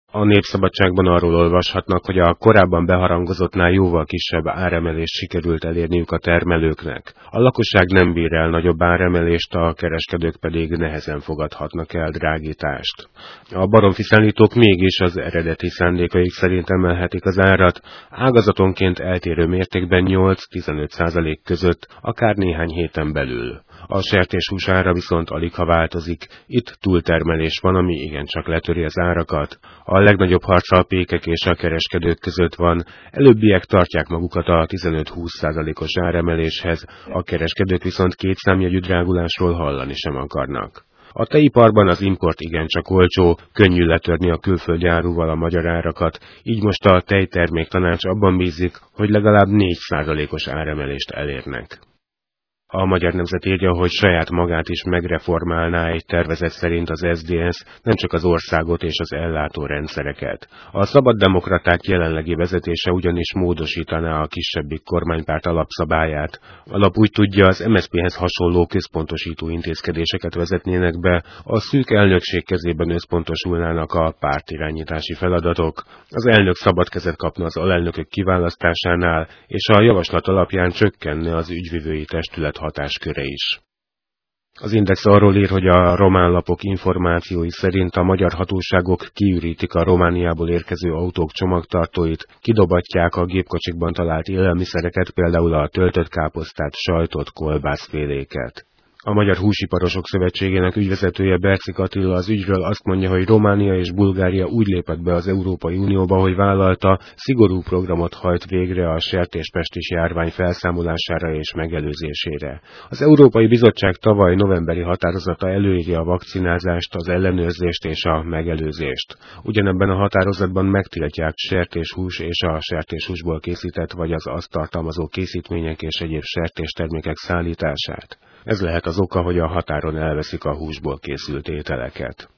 A Népszabadságban arról olvashatnak, hogy a korábban beharangozottnál jóval kisebb áremelést sikerült elérniük a termelőknek. A lakosság nem bír el nagyobb áremelést, a kereskedők pedig nehezen fogadhatnak el drágítást. A baromfiszállítók mégis az eredeti szándékaik szerint emelhetik az árat, ágazatonként eltérő mértékben 8-15% között, akár néhány héten belül. A sertéshús ára viszont aligha változik, itt túltermelés van, ami igencsak letöri az árakat. A legnagyobb harc a pékek és a kereskedők között van, előbbiek tartják magukat a 15-20%-os áremeléshez, a kereskedők viszont kétszámjegyű drágulásról hallani sem akarnak. A tejiparban az import igencsak olcsó, könnyű letörni a külföldi áruval a magyar árakat, így most a tejterméktanács abban bízik, hogy legalább 4%-os áremelést elérnek. A Magyar Nemzet írja, hogy saját magát is megreformálná egy tervezet szerint az SZDSZ, nem csak az országot és az ellátórendszereket. A szabaddemokraták jelenlegi vezetése ugyanis módosítaná a kisebbik kormánypárt alapszabályát. A lap úgy tudja, az MSZP-hez hasonló központosító intézkedéseket vezetnének be, a szűk elnökség kezében összpontosulnának a pártirányítási feladatok. Az elnök szabad kezet kapna az alelnökök kiválasztásánál, és a javaslat alapján csökkenne az ügyvivői testület hatásköre is. Az Index arról ír, hogy a román lapok információi szerint a magyar hatóságok kiürítik a Romániából érkező autók csomagtartóit, kidobatják a gépkocsikban talált élelmiszereket, például a töltött káposztát, sajtot, kolbászféléket. A Magyar Húsiparosok Szövetségének ügyvezetője Berczik Attila az ügyről azt mondja, hogy Románia és Bulgária úgy lépett be az Európai Unióba, hogy vállalta, szigorú programot hajt végre a sertéspestis járvány felszámolására és megelőzésére. Az Európai Bizottság tavaly novemberi határozata előírja a vakcinázást, az ellenőrzést és a megelőzést. Ugyanebben a határozatban megtiltják sertéshús és a sertéshúsból készített vagy az azt tartalmazó készítmények és egyéb sertéstermékek szállítását. Ez lehet az oka, hogy a határon elveszik a húsból készült ételeket.